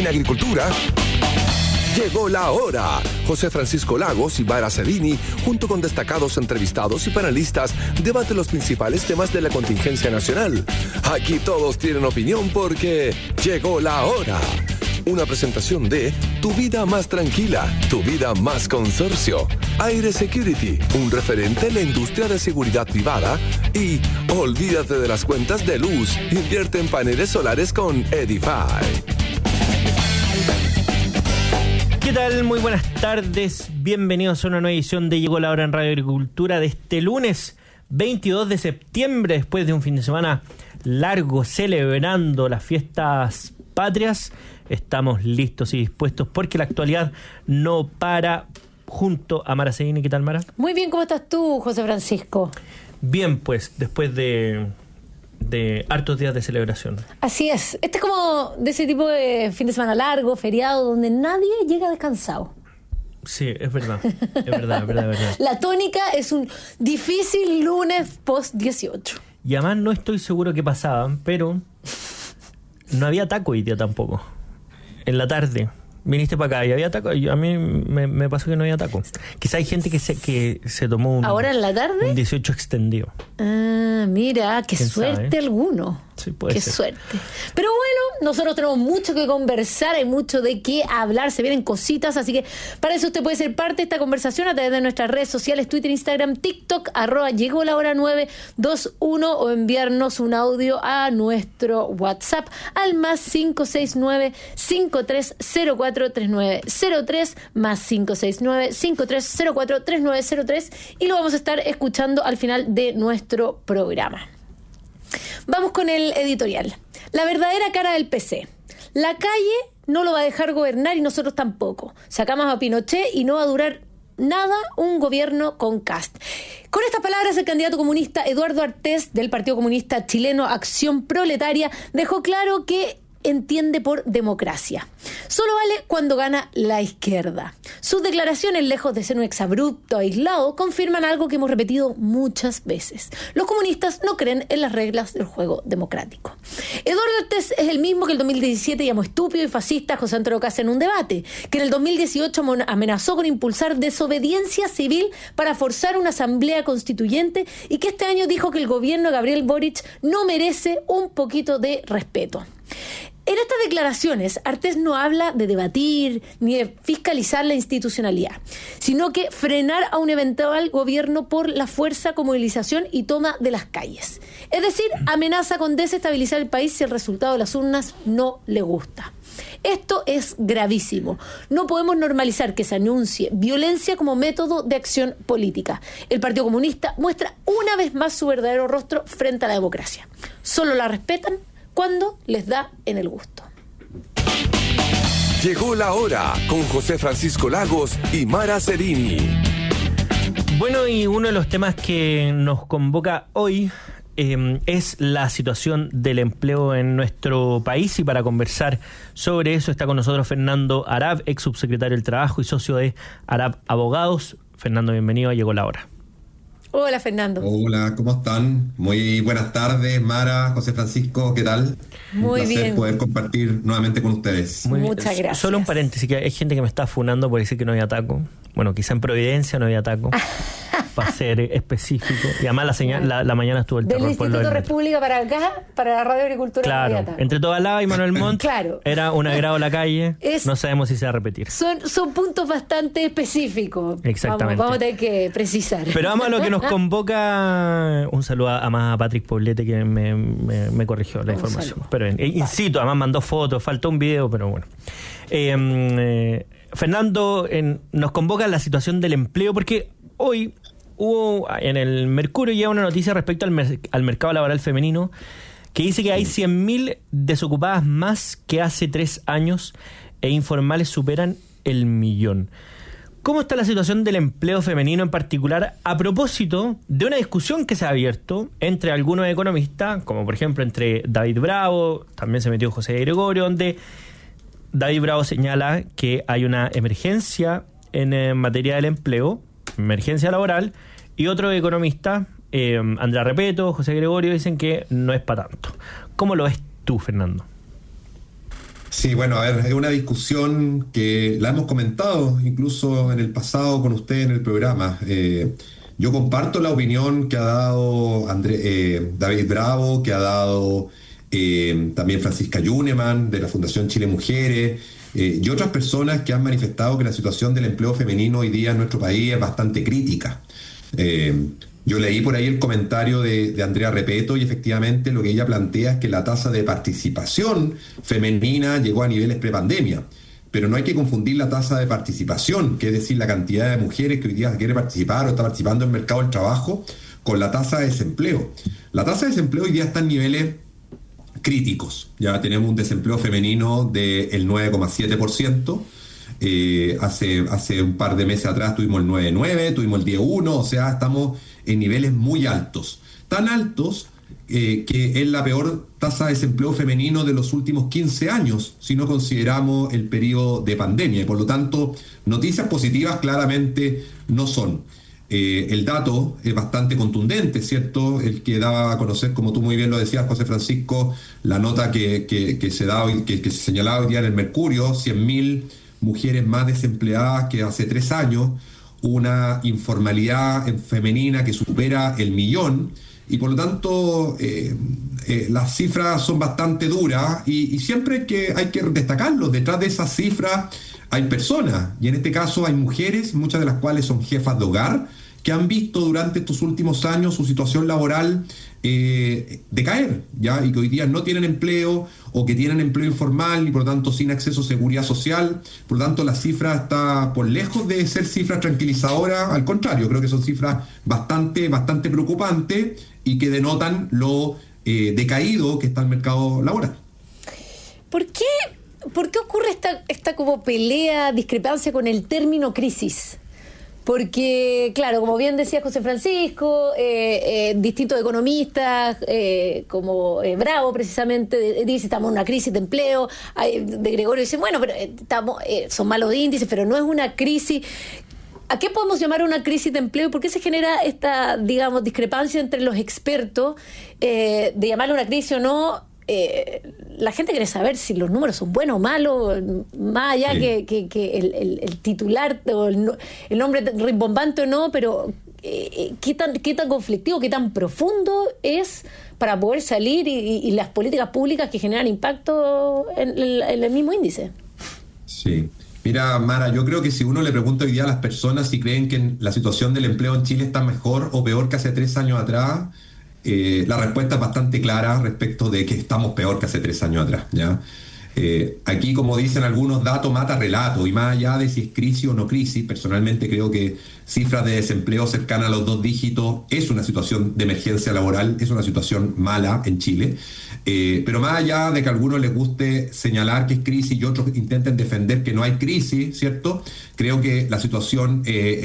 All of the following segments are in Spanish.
En agricultura, llegó la hora. José Francisco Lagos y Mara Cerini, junto con destacados entrevistados y panelistas, debaten los principales temas de la contingencia nacional. Aquí todos tienen opinión porque llegó la hora. Una presentación de Tu Vida Más Tranquila, Tu Vida Más Consorcio, Aire Security, un referente en la industria de seguridad privada, y olvídate de las cuentas de luz, invierte en paneles solares con Edify. ¿Qué tal? Muy buenas tardes, bienvenidos a una nueva edición de Llegó la Hora en Radio Agricultura de este lunes 22 de septiembre, después de un fin de semana largo celebrando las fiestas patrias. Estamos listos y dispuestos porque la actualidad no para, junto a Mara Cerini. ¿Qué tal, Mara? Muy bien, ¿cómo estás tú, José Francisco? Bien, pues, después de hartos días de celebración. Así es. Este es como de ese tipo de fin de semana largo, feriado, donde nadie llega descansado. Sí, es verdad. Es verdad. La tónica es un difícil lunes post-18. Y además no estoy seguro qué pasaba, pero no había taco hoy día tampoco. En la tarde viniste para acá y había taco. A mí me pasó que no había taco. Quizá hay gente que se tomó un... ¿Ahora en la tarde? Un 18 extendido. Ah, mira, qué suerte sabe? Alguno. Sí, puede ser. Qué suerte. Pero bueno, nosotros tenemos mucho que conversar, hay mucho de qué hablar, se vienen cositas, así que para eso usted puede ser parte de esta conversación a través de nuestras redes sociales, Twitter, Instagram, TikTok, @llegó la hora 921, o enviarnos un audio a nuestro WhatsApp al +569 5304 3903, +569 5304 3903, y lo vamos a estar escuchando al final de nuestro programa. Vamos con el editorial. La verdadera cara del PC. La calle no lo va a dejar gobernar y nosotros tampoco. Sacamos a Pinochet y no va a durar nada un gobierno con Kast. Con estas palabras, el candidato comunista Eduardo Artés, del Partido Comunista Chileno Acción Proletaria, dejó claro que entiende por democracia. Solo vale cuando gana la izquierda. Sus declaraciones, lejos de ser un exabrupto aislado, confirman algo que hemos repetido muchas veces. Los comunistas no creen en las reglas del juego democrático. Eduardo Artés es el mismo que el 2017 llamó estúpido y fascista a José Antonio Kast en un debate, que en el 2018 amenazó con impulsar desobediencia civil para forzar una asamblea constituyente, y que este año dijo que el gobierno de Gabriel Boric no merece un poquito de respeto. En estas declaraciones, Artés no habla de debatir ni de fiscalizar la institucionalidad, sino que frenar a un eventual gobierno por la fuerza con movilización y toma de las calles. Es decir, amenaza con desestabilizar el país si el resultado de las urnas no le gusta. Esto es gravísimo. No podemos normalizar que se anuncie violencia como método de acción política. El Partido Comunista muestra una vez más su verdadero rostro frente a la democracia. Solo la respetan cuando les da en el gusto. Llegó la hora con José Francisco Lagos y Mara Cerini. Bueno, y uno de los temas que nos convoca hoy es la situación del empleo en nuestro país, y para conversar sobre eso está con nosotros Fernando Arap, ex subsecretario del Trabajo y socio de Arap Abogados. Fernando, bienvenido a Llegó la Hora. Hola, Fernando. Hola, ¿cómo están? Muy buenas tardes, Mara, José Francisco, ¿qué tal? Muy un placer bien. Poder compartir nuevamente con ustedes. Muchas gracias. Solo un paréntesis, que hay gente que me está funando por decir que no había taco. Bueno, quizá en Providencia no había taco, para ser específico. Y además la mañana estuvo el terror. Del Instituto República para acá, para la Radio Agricultura. Claro, entre Tobalaba y Manuel Montt, claro. Era un agrado la calle. No sabemos si se va a repetir. Son puntos bastante específicos. Exactamente. Vamos a tener que precisar. Pero vamos a lo que nos convoca. Un saludo a Patrick Poblete, que me corrigió la información. Pero incito, además mandó fotos, faltó un video, pero bueno. Fernando, nos convoca la situación del empleo, porque hoy hubo en el Mercurio ya una noticia respecto al mercado laboral femenino, que dice que hay 100.000 desocupadas más que hace 3 años e informales superan el 1.000.000. ¿Cómo está la situación del empleo femenino en particular, a propósito de una discusión que se ha abierto entre algunos economistas, como por ejemplo entre David Bravo, también se metió José Gregorio, donde David Bravo señala que hay una emergencia en materia del empleo, emergencia laboral, y otros economistas, Andrea Repeto, José Gregorio, dicen que no es para tanto. ¿Cómo lo ves tú, Fernando? Sí, bueno, a ver, es una discusión que la hemos comentado incluso en el pasado con usted en el programa. Yo comparto la opinión que ha dado David Bravo, que ha dado también Francisca Yuneman de la Fundación Chile Mujeres, y otras personas que han manifestado que la situación del empleo femenino hoy día en nuestro país es bastante crítica. Yo leí por ahí el comentario de Andrea Repeto y efectivamente lo que ella plantea es que la tasa de participación femenina llegó a niveles prepandemia. Pero no hay que confundir la tasa de participación, que es decir, la cantidad de mujeres que hoy día quiere participar o está participando en el mercado del trabajo, con la tasa de desempleo. La tasa de desempleo hoy día está en niveles críticos. Ya tenemos un desempleo femenino del 9,7%. Hace un par de meses atrás tuvimos el 9,9, tuvimos el 10,1, o sea, estamos en niveles muy altos. Tan altos que es la peor tasa de desempleo femenino de los últimos 15 años, si no consideramos el periodo de pandemia. Y por lo tanto, noticias positivas claramente no son. El dato es bastante contundente, ¿cierto? El que daba a conocer, como tú muy bien lo decías, José Francisco, la nota que se da hoy, que se señalaba hoy día en el Mercurio, 100.000 mujeres más desempleadas que hace 3 años, una informalidad femenina que supera el 1.000.000, y por lo tanto las cifras son bastante duras y siempre hay que destacarlo. Detrás de esas cifras hay personas, y en este caso hay mujeres, muchas de las cuales son jefas de hogar, que han visto durante estos últimos años su situación laboral decaer, ¿ya? Y que hoy día no tienen empleo o que tienen empleo informal y por lo tanto sin acceso a seguridad social. Por lo tanto, la cifra está por lejos de ser cifras tranquilizadoras, al contrario, creo que son cifras bastante preocupantes y que denotan lo decaído que está el mercado laboral. ¿Por qué ocurre esta como pelea, discrepancia con el término crisis? Porque, claro, como bien decía José Francisco, distintos economistas, como Bravo precisamente, dice estamos en una crisis de empleo. De Gregorio dice, bueno, pero son malos índices, pero no es una crisis. ¿A qué podemos llamar una crisis de empleo? ¿Por qué se genera esta, digamos, discrepancia entre los expertos de llamarlo una crisis o no? La gente quiere saber si los números son buenos o malos, más allá sí, que el titular o el nombre rimbombante o no, pero qué tan conflictivo, qué tan profundo es para poder salir y las políticas públicas que generan impacto en el mismo índice. Sí. Mira, Mara, yo creo que si uno le pregunta hoy día a las personas si creen que la situación del empleo en Chile está mejor o peor que hace 3 años atrás, la respuesta es bastante clara respecto de que estamos peor que hace 3 años atrás, ¿ya? Aquí, como dicen algunos, dato mata relato, y más allá de si es crisis o no crisis, personalmente creo que cifras de desempleo cercanas a los 2 dígitos es una situación de emergencia laboral, es una situación mala en Chile, pero más allá de que a algunos les guste señalar que es crisis y otros intenten defender que no hay crisis, ¿cierto? Creo que la situación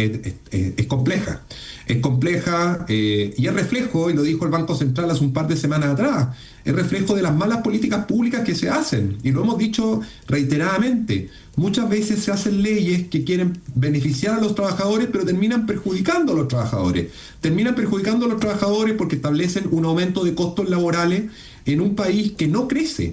es compleja. Es compleja y es reflejo, y lo dijo el Banco Central hace un par de semanas atrás, es reflejo de las malas políticas públicas que se hacen. Y lo hemos dicho reiteradamente. Muchas veces se hacen leyes que quieren beneficiar a los trabajadores, pero terminan perjudicando a los trabajadores. Terminan perjudicando a los trabajadores porque establecen un aumento de costos laborales en un país que no crece.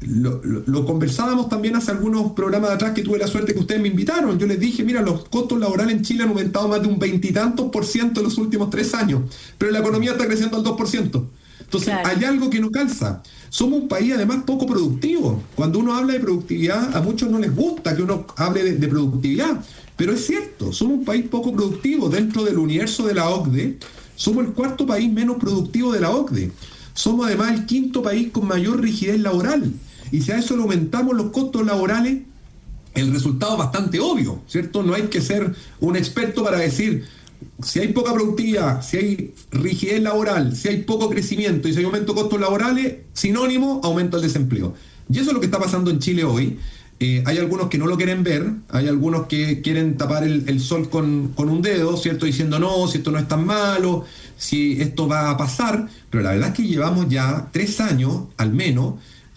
Lo conversábamos también hace algunos programas de atrás que tuve la suerte que ustedes me invitaron. Yo les dije, mira, los costos laborales en Chile han aumentado más de un 20 y tantos % en los últimos 3 años, pero la economía está creciendo al 2%. Entonces, claro, hay algo que no calza. Somos un país además poco productivo. Cuando uno habla de productividad, a muchos no les gusta que uno hable de productividad, pero es cierto, somos un país poco productivo. Dentro del universo de la OCDE, somos el 4º país menos productivo de la OCDE. Somos además el 5º país con mayor rigidez laboral. Y si a eso le aumentamos los costos laborales, el resultado es bastante obvio, ¿cierto? No hay que ser un experto para decir, si hay poca productividad, si hay rigidez laboral, si hay poco crecimiento y si hay aumento de costos laborales, sinónimo, aumento del desempleo. Y eso es lo que está pasando en Chile hoy. Hay algunos que no lo quieren ver, hay algunos que quieren tapar el sol con un dedo, ¿cierto? Diciendo, no, si esto no es tan malo, si esto va a pasar. Pero la verdad es que llevamos ya 3 años, al menos,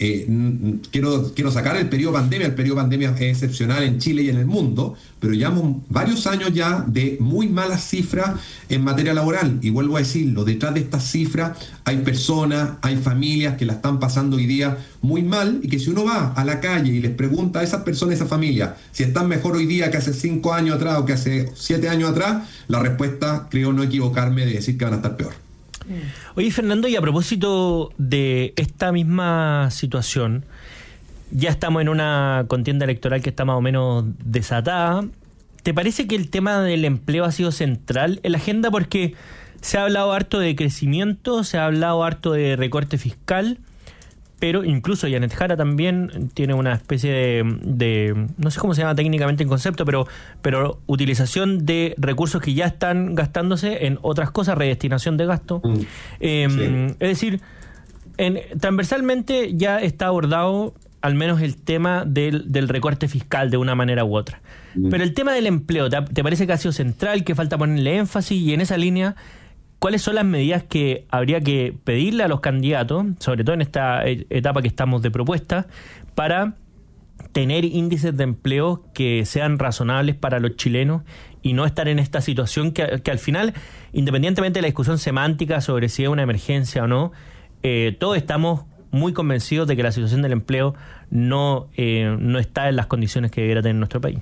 quiero sacar el periodo pandemia. El periodo pandemia es excepcional en Chile y en el mundo, pero llevamos varios años ya de muy malas cifras en materia laboral. Y vuelvo a decirlo, detrás de estas cifras hay personas, hay familias que la están pasando hoy día muy mal, y que si uno va a la calle y les pregunta a esas personas, a esas familias, si están mejor hoy día que hace 5 años atrás o que hace 7 años atrás, la respuesta, creo no equivocarme, de decir que van a estar peor. Oye, Fernando, y a propósito de esta misma situación, ya estamos en una contienda electoral que está más o menos desatada. ¿Te parece que el tema del empleo ha sido central en la agenda? Porque se ha hablado harto de crecimiento, se ha hablado harto de recorte fiscal, pero incluso Janet Jara también tiene una especie de no sé cómo se llama técnicamente el concepto, pero utilización de recursos que ya están gastándose en otras cosas, redestinación de gasto. Sí. Es decir, transversalmente ya está abordado al menos el tema del recorte fiscal de una manera u otra. Pero el tema del empleo, ¿te parece que ha sido central, que falta ponerle énfasis? Y en esa línea, ¿cuáles son las medidas que habría que pedirle a los candidatos, sobre todo en esta etapa que estamos de propuesta, para tener índices de empleo que sean razonables para los chilenos y no estar en esta situación que al final, independientemente de la discusión semántica sobre si es una emergencia o no, todos estamos muy convencidos de que la situación del empleo no está en las condiciones que debería tener nuestro país?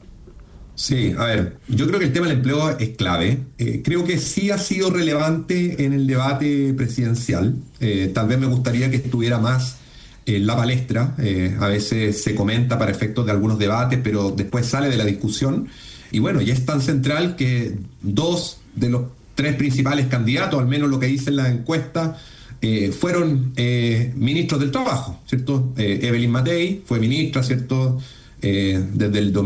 Sí, a ver, yo creo que el tema del empleo es clave. Creo que sí ha sido relevante en el debate presidencial. Tal vez me gustaría que estuviera más en la palestra. A veces se comenta para efectos de algunos debates, pero después sale de la discusión. Y bueno, ya es tan central que 2 de los 3 principales candidatos, al menos lo que dice la encuesta, fueron ministros del trabajo, ¿cierto? Evelyn Matei fue ministra, ¿cierto? Desde el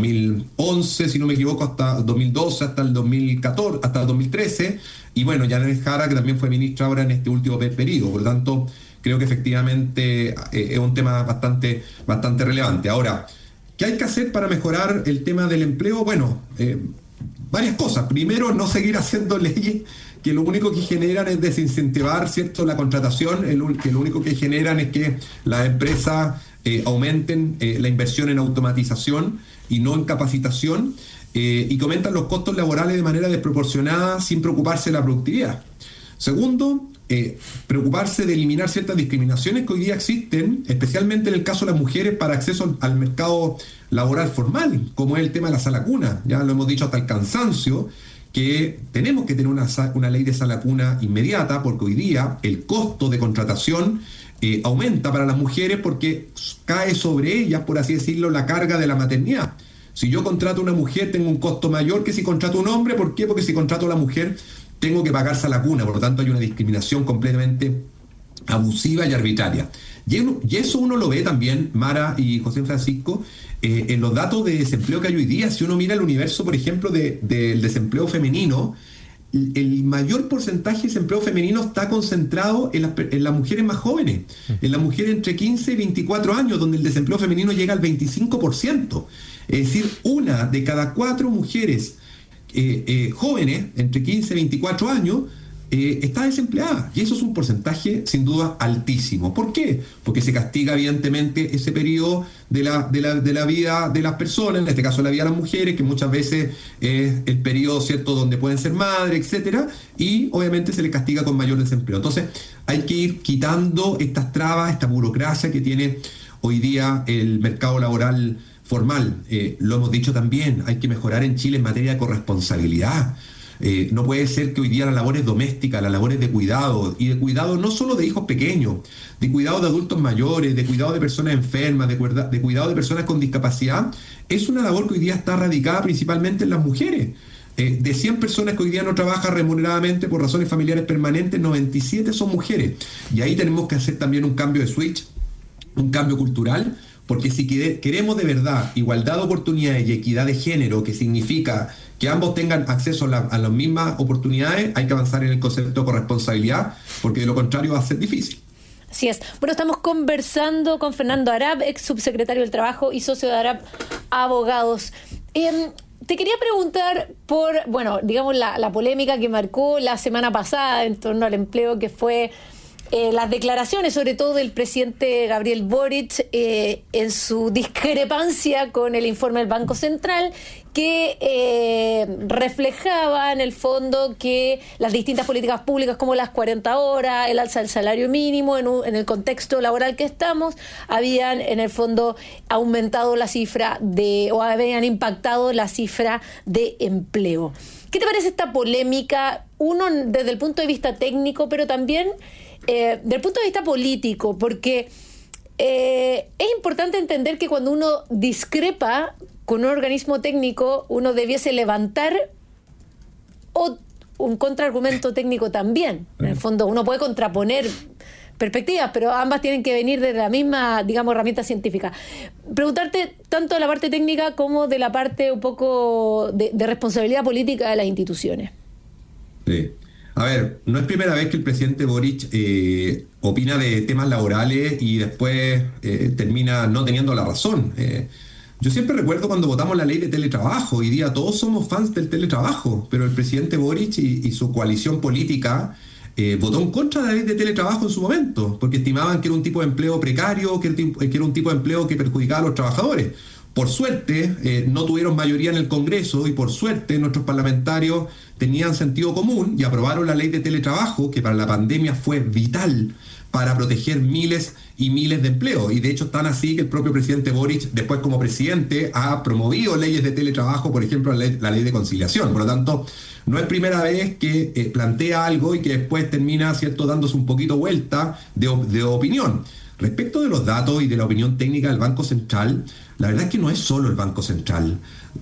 2011, si no me equivoco, hasta 2012, hasta el 2014, hasta el 2013, y bueno, Janet Jara, que también fue ministra ahora en este último periodo. Por lo tanto, creo que efectivamente es un tema bastante relevante. Ahora, ¿qué hay que hacer para mejorar el tema del empleo? Bueno, varias cosas. Primero, no seguir haciendo leyes que lo único que generan es desincentivar, ¿cierto?, la contratación, que lo único que generan es que las empresas aumenten la inversión en automatización y no en capacitación, y que aumentan los costos laborales de manera desproporcionada sin preocuparse de la productividad. Segundo, preocuparse de eliminar ciertas discriminaciones que hoy día existen, especialmente en el caso de las mujeres, para acceso al mercado laboral formal, como es el tema de la sala cuna. Ya lo hemos dicho hasta el cansancio, que tenemos que tener una ley de sala cuna inmediata, porque hoy día el costo de contratación aumenta para las mujeres porque cae sobre ellas, por así decirlo, la carga de la maternidad. Si yo contrato a una mujer, tengo un costo mayor que si contrato a un hombre. ¿Por qué? Porque si contrato a la mujer, tengo que pagar sala cuna. Por lo tanto, hay una discriminación completamente abusiva y arbitraria. Y eso uno lo ve también, Mara y José Francisco, en los datos de desempleo que hay hoy día. Si uno mira el universo, por ejemplo, del desempleo femenino, el mayor porcentaje de desempleo femenino está concentrado en las mujeres más jóvenes, en las mujeres entre 15 y 24 años, donde el desempleo femenino llega al 25%. Es decir, 1 de cada 4 mujeres jóvenes entre 15 y 24 años está desempleada, y eso es un porcentaje sin duda altísimo. ¿Por qué? Porque se castiga evidentemente ese periodo de la vida de las personas, en este caso la vida de las mujeres, que muchas veces es el periodo, ¿cierto?, donde pueden ser madres, etcétera, y obviamente se les castiga con mayor desempleo. Entonces hay que ir quitando estas trabas, esta burocracia que tiene hoy día el mercado laboral formal. Lo hemos dicho también, hay que mejorar en Chile en materia de corresponsabilidad. No puede ser que hoy día las labores domésticas, las labores de cuidado, y de cuidado no solo de hijos pequeños, de cuidado de adultos mayores, de cuidado de personas enfermas, de cuidado de personas con discapacidad, es una labor que hoy día está radicada principalmente en las mujeres. De 100 personas que hoy día no trabajan remuneradamente por razones familiares permanentes, 97 son mujeres. Y ahí tenemos que hacer también un cambio de switch, un cambio cultural, porque si queremos de verdad igualdad de oportunidades y equidad de género, que significa que ambos tengan acceso a las mismas oportunidades, hay que avanzar en el concepto de corresponsabilidad, porque de lo contrario va a ser difícil. Así es. Bueno, estamos conversando con Fernando Arap, ex subsecretario del Trabajo y socio de Arap Abogados. Te quería preguntar por, bueno, digamos, la polémica que marcó la semana pasada en torno al empleo, que fue las declaraciones, sobre todo del presidente Gabriel Boric, en su discrepancia con el informe del Banco Central, que reflejaba en el fondo que las distintas políticas públicas como las 40 horas, el alza del salario mínimo en el contexto laboral que estamos, habían en el fondo aumentado la cifra o habían impactado la cifra de empleo. ¿Qué te parece esta polémica? Uno, desde el punto de vista técnico, pero también desde el punto de vista político, porque es importante entender que cuando uno discrepa con un organismo técnico, uno debiese levantar un contraargumento técnico también. En el fondo, uno puede contraponer perspectivas, pero ambas tienen que venir de la misma, digamos, herramienta científica. Preguntarte tanto de la parte técnica como de la parte un poco de responsabilidad política de las instituciones. Sí. A ver, no es primera vez que el presidente Boric opina de temas laborales y después termina no teniendo la razón. Yo siempre recuerdo cuando votamos la ley de teletrabajo. Hoy día todos somos fans del teletrabajo, pero el presidente Boric y su coalición política votó en contra de la ley de teletrabajo en su momento, porque estimaban que era un tipo de empleo precario, que era un tipo de empleo que perjudicaba a los trabajadores. Por suerte, no tuvieron mayoría en el Congreso y por suerte nuestros parlamentarios tenían sentido común y aprobaron la ley de teletrabajo, que para la pandemia fue vital para proteger miles y miles de empleos. Y de hecho tan así que el propio presidente Boric, después como presidente, ha promovido leyes de teletrabajo, por ejemplo, la ley de conciliación. Por lo tanto, no es primera vez que plantea algo y que después termina, ¿cierto?, dándose un poquito vuelta de opinión. Respecto de los datos y de la opinión técnica del Banco Central, la verdad es que no es solo el Banco Central.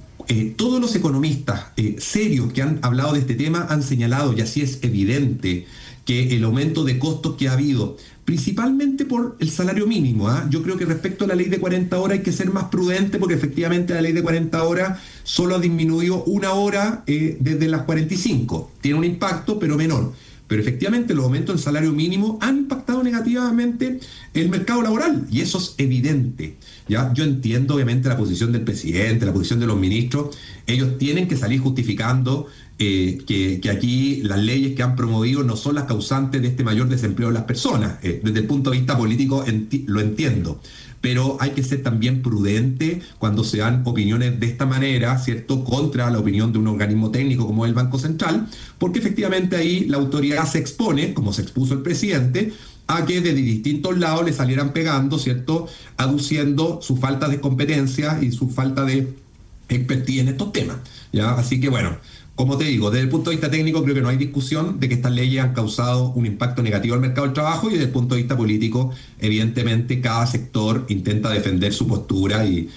Todos los economistas serios que han hablado de este tema han señalado, y así es evidente, que el aumento de costos que ha habido, principalmente por el salario mínimo, yo creo que respecto a la ley de 40 horas hay que ser más prudente, porque efectivamente la ley de 40 horas solo ha disminuido 1 hora desde las 45. Tiene un impacto, pero menor. Pero efectivamente los aumentos del salario mínimo han impactado negativamente el mercado laboral, y eso es evidente. ¿Ya? Yo entiendo obviamente la posición del presidente, la posición de los ministros. Ellos tienen que salir justificando que aquí las leyes que han promovido no son las causantes de este mayor desempleo de las personas. Desde el punto de vista político lo entiendo. Pero hay que ser también prudente cuando se dan opiniones de esta manera, ¿cierto?, contra la opinión de un organismo técnico como el Banco Central, porque efectivamente ahí la autoridad se expone, como se expuso el presidente, a que desde distintos lados le salieran pegando, ¿cierto?, aduciendo su falta de competencia y su falta de expertise en estos temas, ¿ya? Así que bueno, como te digo, desde el punto de vista técnico creo que no hay discusión de que estas leyes han causado un impacto negativo al mercado del trabajo, y desde el punto de vista político, evidentemente cada sector intenta defender su postura y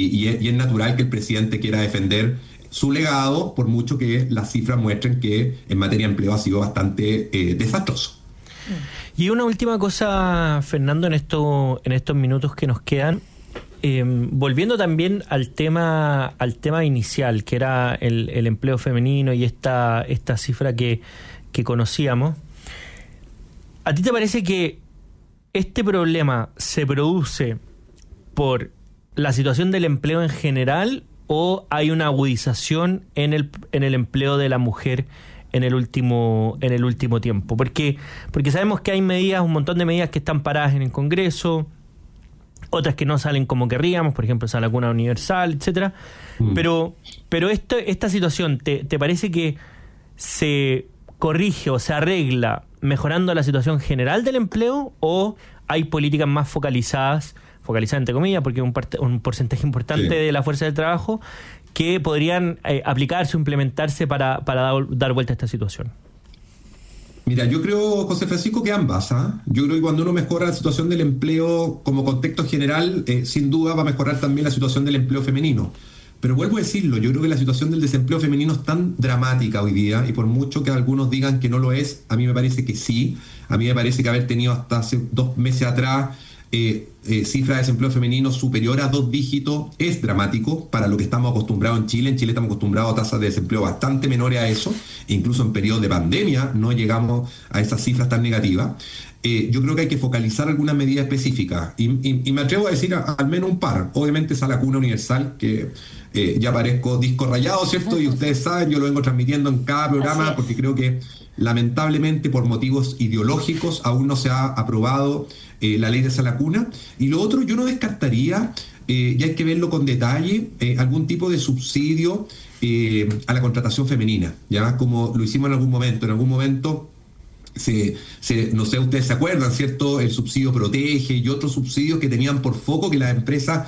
es natural que el presidente quiera defender su legado, por mucho que las cifras muestren que en materia de empleo ha sido bastante desastroso. Y una última cosa, Fernando, en estos minutos que nos quedan. Volviendo también al tema inicial, que era el empleo femenino y esta cifra que conocíamos, ¿a ti te parece que este problema se produce por la situación del empleo en general, o hay una agudización en el empleo de la mujer en el último tiempo? Porque sabemos que hay un montón de medidas que están paradas en el Congreso, otras que no salen como querríamos, por ejemplo, esa vacuna universal, etcétera. Pero esta situación, ¿te parece que se corrige o se arregla mejorando la situación general del empleo, o hay políticas más focalizadas entre comillas, porque un porcentaje importante de la fuerza del trabajo, que podrían aplicarse o implementarse para dar vuelta a esta situación? Mira, yo creo, José Francisco, que ambas. Yo creo que cuando uno mejora la situación del empleo como contexto general, sin duda va a mejorar también la situación del empleo femenino. Pero vuelvo a decirlo, yo creo que la situación del desempleo femenino es tan dramática hoy día, y por mucho que algunos digan que no lo es, a mí me parece que sí. A mí me parece que haber tenido hasta hace 2 meses atrás cifra de desempleo femenino superior a 2 dígitos es dramático para lo que estamos acostumbrados en Chile. En Chile estamos acostumbrados a tasas de desempleo bastante menores a eso, incluso en periodos de pandemia no llegamos a esas cifras tan negativas. Yo creo que hay que focalizar algunas medidas específicas y me atrevo a decir al menos un par. Obviamente esa vacuna universal, que ya parezco disco rayado, ¿cierto? Y ustedes saben, yo lo vengo transmitiendo en cada programa porque creo que lamentablemente por motivos ideológicos aún no se ha aprobado la ley de sala cuna. Y lo otro, yo no descartaría, y hay que verlo con detalle, algún tipo de subsidio a la contratación femenina, ya como lo hicimos en algún momento. En algún momento, no sé, ustedes se acuerdan, ¿cierto? El subsidio Protege y otros subsidios que tenían por foco que las empresas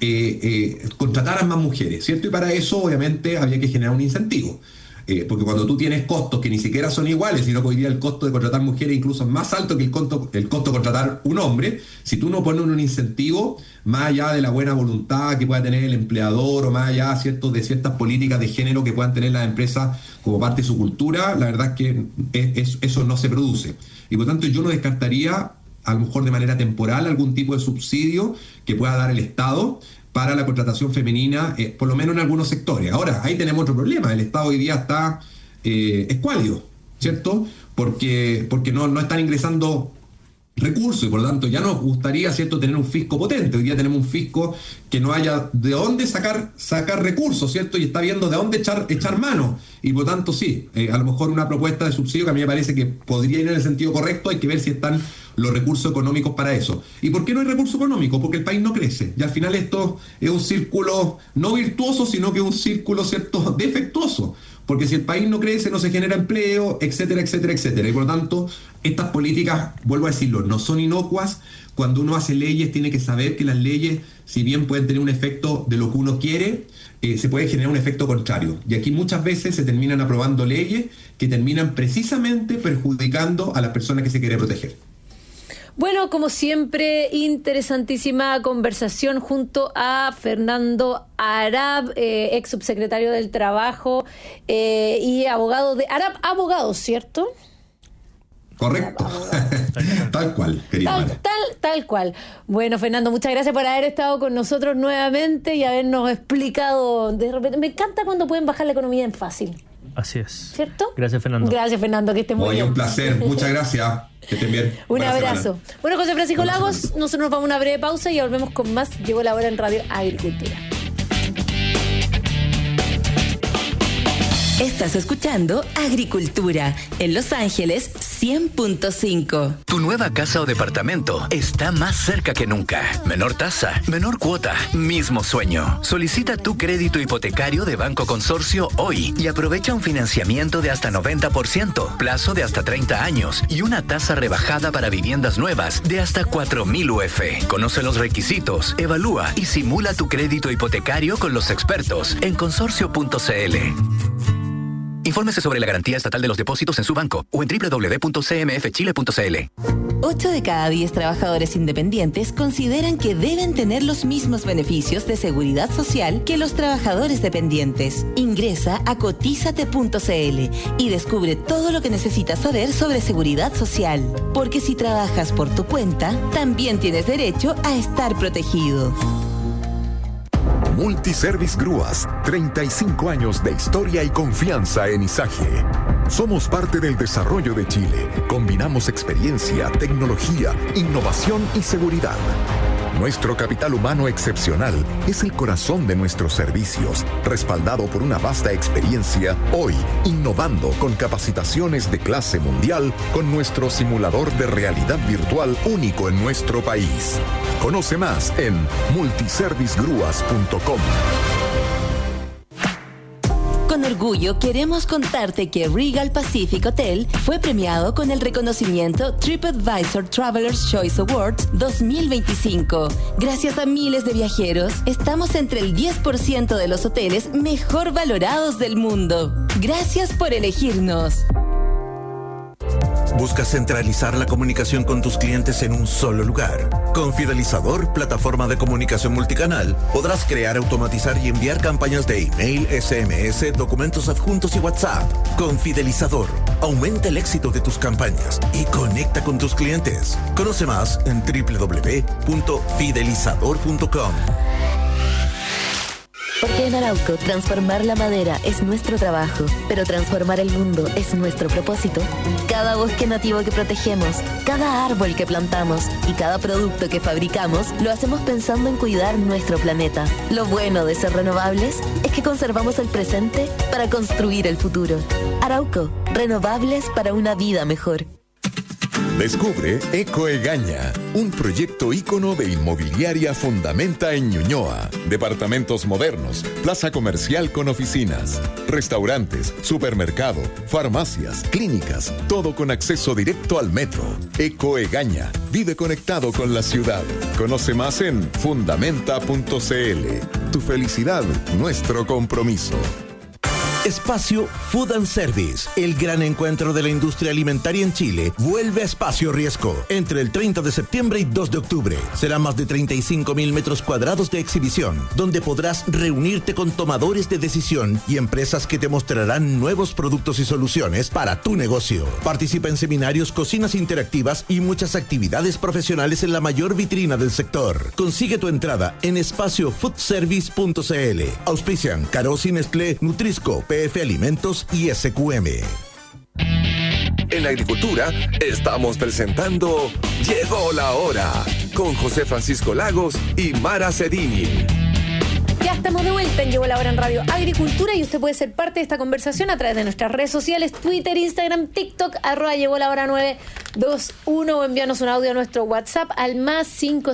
contrataran más mujeres, ¿cierto? Y para eso, obviamente, había que generar un incentivo. Porque cuando tú tienes costos que ni siquiera son iguales, sino que hoy día el costo de contratar mujeres incluso es más alto que el costo de contratar un hombre, si tú no pones un incentivo, más allá de la buena voluntad que pueda tener el empleador o más allá, ¿cierto?, de ciertas políticas de género que puedan tener las empresas como parte de su cultura, la verdad es que eso no se produce. Y por tanto yo no descartaría, a lo mejor de manera temporal, algún tipo de subsidio que pueda dar el Estado para la contratación femenina, por lo menos en algunos sectores. Ahora, ahí tenemos otro problema. El Estado hoy día está escuálido, ¿cierto? Porque no están ingresando recursos y por lo tanto ya nos gustaría, ¿cierto?, tener un fisco potente. Hoy día tenemos un fisco que no haya de dónde sacar recursos, ¿cierto? Y está viendo de dónde echar mano. Y por tanto, sí, a lo mejor una propuesta de subsidio que a mí me parece que podría ir en el sentido correcto. Hay que ver si están los recursos económicos para eso. ¿Y por qué no hay recursos económicos? Porque el país no crece. Y al final esto es un círculo no virtuoso, sino que es un círculo, ¿cierto?, defectuoso. Porque si el país no crece, no se genera empleo, etcétera, etcétera, etcétera. Y por lo tanto, estas políticas, vuelvo a decirlo, no son inocuas. Cuando uno hace leyes, tiene que saber que las leyes, si bien pueden tener un efecto de lo que uno quiere, se puede generar un efecto contrario. Y aquí muchas veces se terminan aprobando leyes que terminan precisamente perjudicando a las personas que se quiere proteger. Bueno, como siempre, interesantísima conversación junto a Fernando Arap, ex subsecretario del Trabajo y abogado de Arap Abogados, ¿cierto? Correcto. Tal cual, querida Mara. Tal cual. Bueno, Fernando, muchas gracias por haber estado con nosotros nuevamente y habernos explicado. De repente, me encanta cuando pueden bajar la economía en fácil. Así es. ¿Cierto? Gracias, Fernando. Gracias, Fernando, que estés muy bien. Un placer. Muchas gracias. Que estén bien. Un Buena abrazo. semana. Bueno, José Francisco Lagos, nosotros nos vamos a una breve pausa y volvemos con más. Llegó la hora en Radio Agricultura. Estás escuchando Agricultura en Los Ángeles 100.5. Tu nueva casa o departamento está más cerca que nunca. Menor tasa, menor cuota, mismo sueño. Solicita tu crédito hipotecario de Banco Consorcio hoy y aprovecha un financiamiento de hasta 90%, plazo de hasta 30 años y una tasa rebajada para viviendas nuevas de hasta 4,000 UF. Conoce los requisitos, evalúa y simula tu crédito hipotecario con los expertos en consorcio.cl. Infórmese sobre la garantía estatal de los depósitos en su banco o en www.cmfchile.cl. 8 de cada 10 trabajadores independientes consideran que deben tener los mismos beneficios de seguridad social que los trabajadores dependientes. Ingresa a cotizate.cl y descubre todo lo que necesitas saber sobre seguridad social. Porque si trabajas por tu cuenta, también tienes derecho a estar protegido. Multiservice Grúas, 35 años de historia y confianza en Izaje. Somos parte del desarrollo de Chile. Combinamos experiencia, tecnología, innovación y seguridad. Nuestro capital humano excepcional es el corazón de nuestros servicios, respaldado por una vasta experiencia, hoy innovando con capacitaciones de clase mundial con nuestro simulador de realidad virtual único en nuestro país. Conoce más en multiservicegrúas.com. Con orgullo queremos contarte que Regal Pacific Hotel fue premiado con el reconocimiento TripAdvisor Traveler's Choice Awards 2025. Gracias a miles de viajeros, estamos entre el 10% de los hoteles mejor valorados del mundo. Gracias por elegirnos. ¿Buscas centralizar la comunicación con tus clientes en un solo lugar? Con Fidelizador, plataforma de comunicación multicanal, podrás crear, automatizar y enviar campañas de email, SMS, documentos adjuntos y WhatsApp. Con Fidelizador, aumenta el éxito de tus campañas y conecta con tus clientes. Conoce más en www.fidelizador.com. Porque en Arauco transformar la madera es nuestro trabajo, pero transformar el mundo es nuestro propósito. Cada bosque nativo que protegemos, cada árbol que plantamos y cada producto que fabricamos lo hacemos pensando en cuidar nuestro planeta. Lo bueno de ser renovables es que conservamos el presente para construir el futuro. Arauco, renovables para una vida mejor. Descubre Eco Egaña, un proyecto ícono de inmobiliaria Fundamenta en Ñuñoa. Departamentos modernos, plaza comercial con oficinas, restaurantes, supermercado, farmacias, clínicas, todo con acceso directo al metro. Eco Egaña, vive conectado con la ciudad. Conoce más en fundamenta.cl. Tu felicidad, nuestro compromiso. Espacio Food and Service, el gran encuentro de la industria alimentaria en Chile, vuelve a Espacio Riesgo entre el 30 de septiembre y 2 de octubre. Serán más de 35.000 metros cuadrados de exhibición, donde podrás reunirte con tomadores de decisión y empresas que te mostrarán nuevos productos y soluciones para tu negocio. Participa en seminarios, cocinas interactivas y muchas actividades profesionales en la mayor vitrina del sector. Consigue tu entrada en espaciofoodservice.cl. Auspician Carosi, Nestlé, Nutrisco, PF Alimentos y SQM. En Agricultura estamos presentando Llegó la Hora con José Francisco Lagos y Mara Cedini. Ya estamos de vuelta en Llegó la Hora en Radio Agricultura y usted puede ser parte de esta conversación a través de nuestras redes sociales, Twitter, Instagram, TikTok, @Llegó la Hora 921 o envíanos un audio a nuestro WhatsApp al más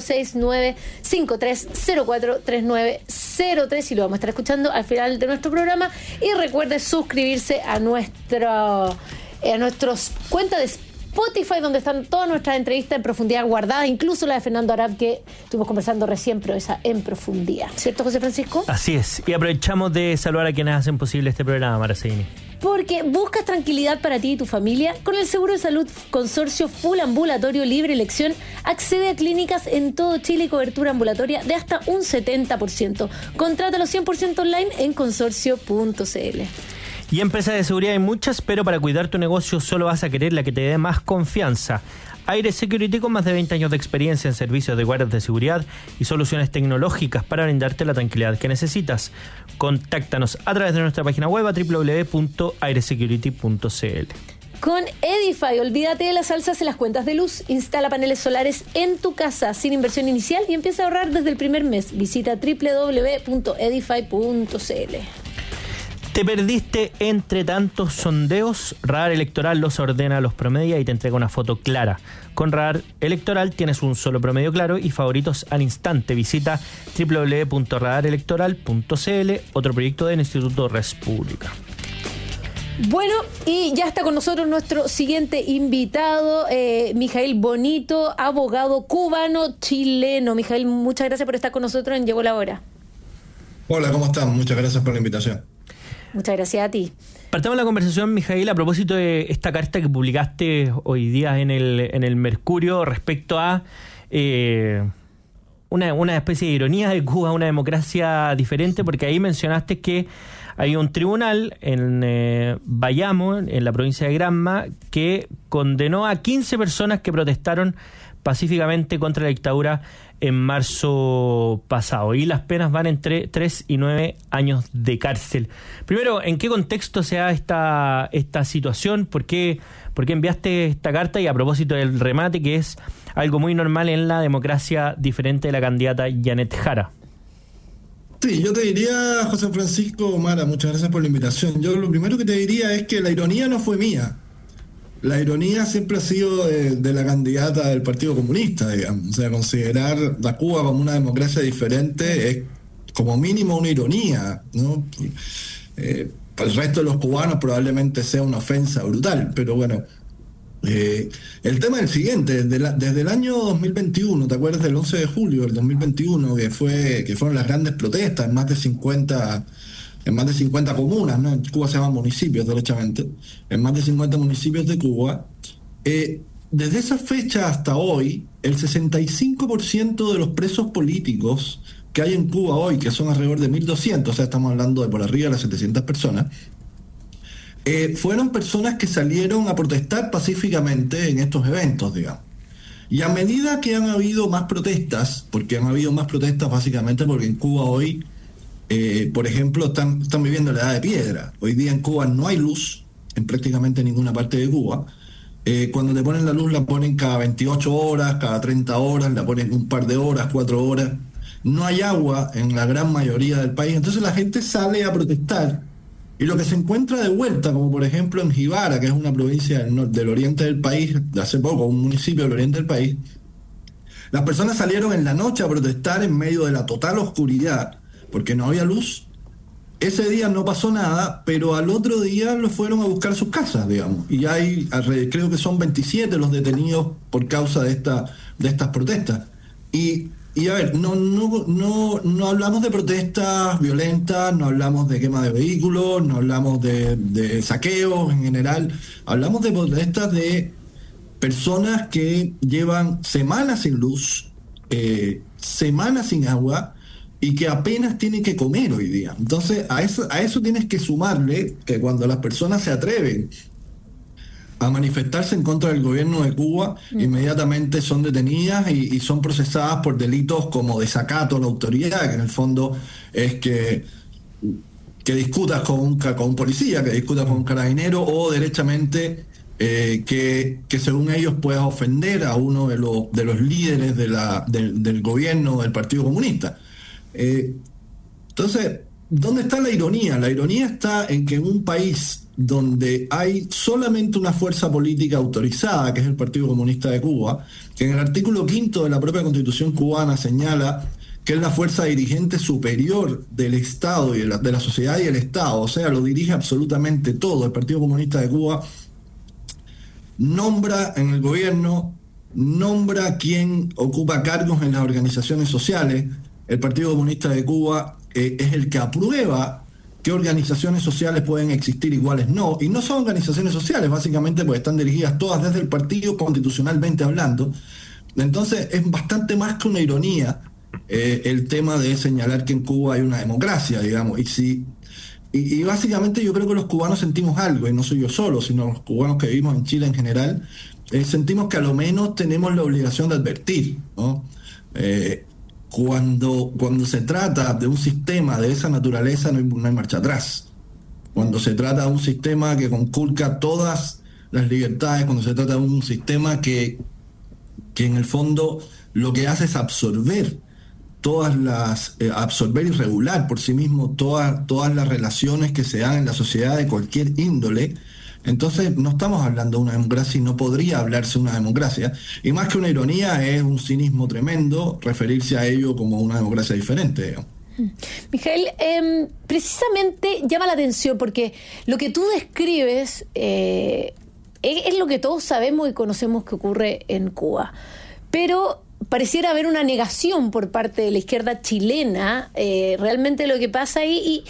569-5304-3903 y lo vamos a estar escuchando al final de nuestro programa. Y recuerde suscribirse a nuestros cuentas de Spotify, donde están todas nuestras entrevistas en profundidad guardadas, incluso la de Fernando Arap, que estuvimos conversando recién, pero esa en profundidad. ¿Cierto, José Francisco? Así es. Y aprovechamos de saludar a quienes hacen posible este programa, Maracini. Porque buscas tranquilidad para ti y tu familia. Con el Seguro de Salud Consorcio Full Ambulatorio Libre Elección, accede a clínicas en todo Chile y cobertura ambulatoria de hasta un 70%. Contrátalo 100% online en consorcio.cl. Y empresas de seguridad hay muchas, pero para cuidar tu negocio solo vas a querer la que te dé más confianza. Aire Security, con más de 20 años de experiencia en servicios de guardias de seguridad y soluciones tecnológicas para brindarte la tranquilidad que necesitas. Contáctanos a través de nuestra página web a www.airesecurity.cl. Con Edify, olvídate de las alzas en las cuentas de luz. Instala paneles solares en tu casa sin inversión inicial y empieza a ahorrar desde el primer mes. Visita www.edify.cl. ¿Te perdiste entre tantos sondeos? Radar Electoral los ordena, los promedia y te entrega una foto clara. Con Radar Electoral tienes un solo promedio claro y favoritos al instante. Visita www.radarelectoral.cl, otro proyecto del Instituto Res Pública. Bueno, y ya está con nosotros nuestro siguiente invitado, Mijael Bonito, abogado cubano-chileno. Mijael, muchas gracias por estar con nosotros en Llegó la Hora. Hola, ¿cómo están? Muchas gracias por la invitación. Muchas gracias a ti. Partamos la conversación, Mijael, a propósito de esta carta que publicaste hoy día en el Mercurio respecto a una especie de ironía de Cuba, una democracia diferente, porque ahí mencionaste que hay un tribunal en Bayamo, en la provincia de Granma, que condenó a 15 personas que protestaron pacíficamente contra la dictadura en marzo pasado, y las penas van entre 3 y 9 años de cárcel. Primero, ¿en qué contexto se da esta situación? ¿Por qué enviaste esta carta? Y a propósito del remate, que es algo muy normal en la democracia diferente de la candidata Janet Jara. Sí, yo te diría, José Francisco, Mara, muchas gracias por la invitación. Yo lo primero que te diría es que la ironía no fue mía. La ironía siempre ha sido de la candidata del Partido Comunista, digamos. O sea, considerar a Cuba como una democracia diferente es como mínimo una ironía, ¿no? Para el resto de los cubanos probablemente sea una ofensa brutal, pero bueno. El tema es el siguiente: desde el año 2021, ¿te acuerdas del 11 de julio del 2021, que fueron las grandes protestas en más de 50 comunas, ¿no? En Cuba se llaman municipios, derechamente, en más de 50 municipios de Cuba. Desde esa fecha hasta hoy, el 65% de los presos políticos que hay en Cuba hoy, que son alrededor de 1.200, o sea, estamos hablando de por arriba de las 700 personas, fueron personas que salieron a protestar pacíficamente en estos eventos, digamos. Y a medida que han habido más protestas, porque han habido más protestas básicamente porque en Cuba hoy por ejemplo, están viviendo la edad de piedra. Hoy día en Cuba no hay luz, en prácticamente ninguna parte de Cuba. Cuando te ponen la luz la ponen cada 28 horas, cada 30 horas, la ponen un par de horas, 4 horas. No hay agua en la gran mayoría del país, entonces la gente sale a protestar. Y lo que se encuentra de vuelta, como por ejemplo en Jibara, que es una provincia del oriente del país, de hace poco, un municipio del oriente del país, las personas salieron en la noche a protestar en medio de la total oscuridad, porque no había luz. Ese día no pasó nada, pero al otro día lo fueron a buscar a sus casas, digamos. Y hay, creo que son 27 los detenidos por causa de estas protestas. Y a ver, no hablamos de protestas violentas, no hablamos de quema de vehículos, no hablamos de saqueos en general, hablamos de protestas de personas que llevan semanas sin luz, semanas sin agua, y que apenas tienen que comer hoy día. Entonces, a eso tienes que sumarle que cuando las personas se atreven a manifestarse en contra del gobierno de Cuba, inmediatamente son detenidas y son procesadas por delitos como desacato a la autoridad, que en el fondo es que discutas con un policía, que discutas con un carabinero, o derechamente que según ellos puedas ofender a uno de los líderes del gobierno del Partido Comunista. Entonces, ¿dónde está la ironía? La ironía está en que en un país donde hay solamente una fuerza política autorizada, que es el Partido Comunista de Cuba, que en el artículo 5 de la propia Constitución cubana señala que es la fuerza dirigente superior del Estado y de la sociedad y el Estado, o sea, lo dirige absolutamente todo. El Partido Comunista de Cuba nombra en el gobierno, nombra quién ocupa cargos en las organizaciones sociales. El Partido Comunista de Cuba es el que aprueba qué organizaciones sociales pueden existir y cuáles no. Y no son organizaciones sociales, básicamente, porque están dirigidas todas desde el partido, constitucionalmente hablando. Entonces es bastante más que una ironía el tema de señalar que en Cuba hay una democracia, digamos. Y básicamente yo creo que los cubanos sentimos algo, y no soy yo solo, sino los cubanos que vivimos en Chile en general, sentimos que a lo menos tenemos la obligación de advertir, ¿no? Cuando se trata de un sistema de esa naturaleza no hay marcha atrás. Cuando se trata de un sistema que conculca todas las libertades, cuando se trata de un sistema que en el fondo lo que hace es absorber absorber y regular por sí mismo todas las relaciones que se dan en la sociedad de cualquier índole. Entonces no estamos hablando de una democracia y no podría hablarse de una democracia. Y más que una ironía, es un cinismo tremendo referirse a ello como una democracia diferente, digamos. Mijael, precisamente llama la atención porque lo que tú describes es lo que todos sabemos y conocemos que ocurre en Cuba. Pero pareciera haber una negación por parte de la izquierda chilena realmente lo que pasa ahí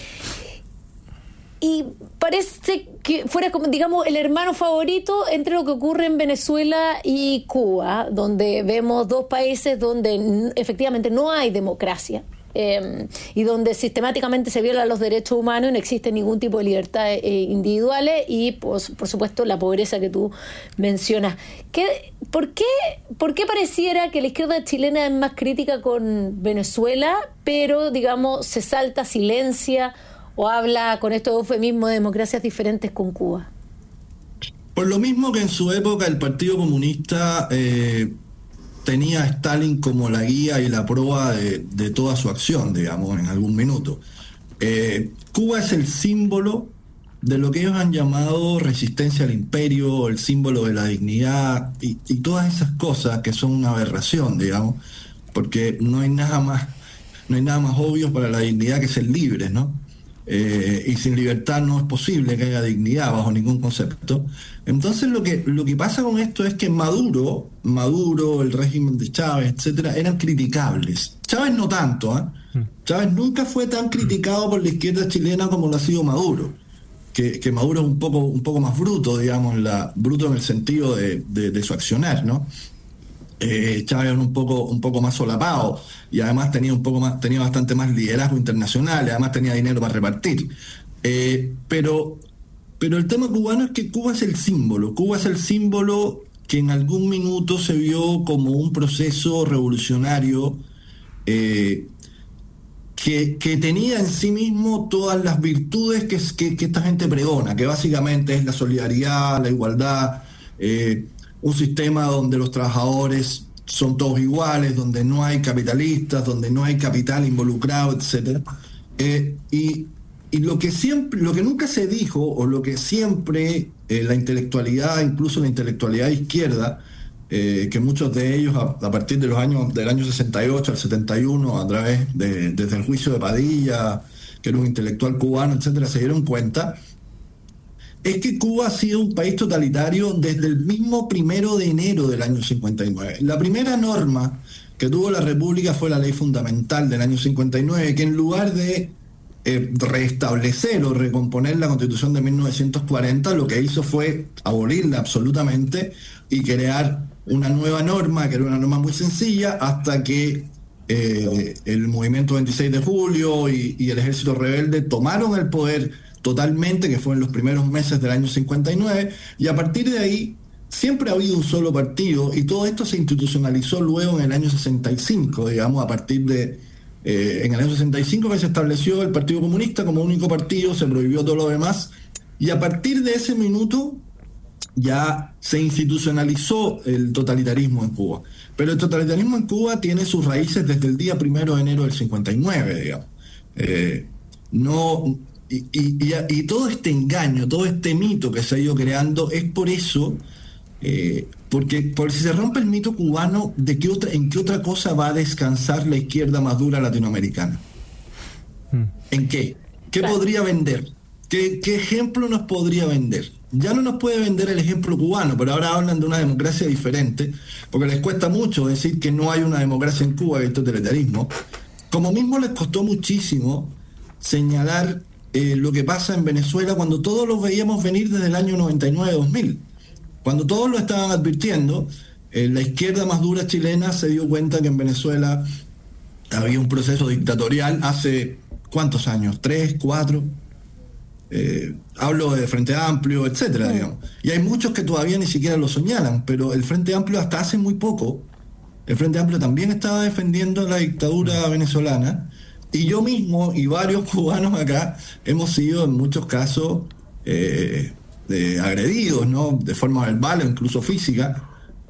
y parece que fuera como, digamos, el hermano favorito entre lo que ocurre en Venezuela y Cuba, donde vemos dos países donde efectivamente no hay democracia. Y donde sistemáticamente se violan los derechos humanos y no existe ningún tipo de libertades individuales y pues, por supuesto la pobreza que tú mencionas. ¿Por qué pareciera que la izquierda chilena es más crítica con Venezuela, pero digamos se salta, silencia o habla con estos eufemismos de democracias diferentes con Cuba? Por lo mismo que en su época el Partido Comunista tenía a Stalin como la guía y la prueba de toda su acción, digamos, en algún minuto. Cuba es el símbolo de lo que ellos han llamado resistencia al imperio, el símbolo de la dignidad y todas esas cosas que son una aberración, digamos, porque no hay nada más obvio para la dignidad que ser libres, ¿no? Y sin libertad no es posible que haya dignidad bajo ningún concepto. Entonces lo que pasa con esto es que Maduro, el régimen de Chávez, etcétera, eran criticables. Chávez no tanto, ¿eh? Chávez nunca fue tan criticado por la izquierda chilena como lo ha sido Maduro. Que Maduro es un poco más bruto, digamos, bruto en el sentido de su accionar, ¿no? Chávez era un poco más solapado y además tenía bastante más liderazgo internacional, y además tenía dinero para repartir. Pero el tema cubano es que Cuba es el símbolo que en algún minuto se vio como un proceso revolucionario que que tenía en sí mismo todas las virtudes que esta gente pregona, que básicamente es la solidaridad, la igualdad, un sistema donde los trabajadores son todos iguales, donde no hay capitalistas, donde no hay capital involucrado, etcétera. Y lo que nunca se dijo, o lo que siempre la intelectualidad, incluso la intelectualidad izquierda, que muchos de ellos a partir de del año 68 al 71, a través desde el juicio de Padilla, que era un intelectual cubano, etcétera, se dieron cuenta, es que Cuba ha sido un país totalitario desde el mismo 1 de enero del año 59. La primera norma que tuvo la República fue la Ley Fundamental del año 59, que en lugar de restablecer o recomponer la Constitución de 1940, lo que hizo fue abolirla absolutamente y crear una nueva norma, que era una norma muy sencilla, hasta que el movimiento 26 de julio y el ejército rebelde tomaron el poder totalmente, que fue en los primeros meses del año 59, y a partir de ahí siempre ha habido un solo partido, y todo esto se institucionalizó luego en el año 65, digamos, a partir de en el año 65 que se estableció el Partido Comunista como único partido, se prohibió todo lo demás, y a partir de ese minuto ya se institucionalizó el totalitarismo en Cuba. Pero el totalitarismo en Cuba tiene sus raíces desde el día 1 de enero del 59, digamos. Y todo este engaño, todo este mito que se ha ido creando es por eso, porque si se rompe el mito cubano, ¿en qué otra cosa va a descansar la izquierda más dura latinoamericana? ¿En qué? ¿Qué podría vender? ¿Qué ejemplo nos podría vender? Ya no nos puede vender el ejemplo cubano, pero ahora hablan de una democracia diferente, porque les cuesta mucho decir que no hay una democracia en Cuba, que es totalitarismo. Como mismo les costó muchísimo señalar lo que pasa en Venezuela cuando todos lo veíamos venir desde el año 99-2000. Cuando todos lo estaban advirtiendo, la izquierda más dura chilena se dio cuenta que en Venezuela había un proceso dictatorial hace ¿cuántos años? ¿3, 4? Hablo de Frente Amplio, etcétera, digamos. Y hay muchos que todavía ni siquiera lo señalan, pero el Frente Amplio hasta hace muy poco, el Frente Amplio también estaba defendiendo la dictadura venezolana, y yo mismo y varios cubanos acá hemos sido en muchos casos agredidos, ¿no? De forma verbal o incluso física,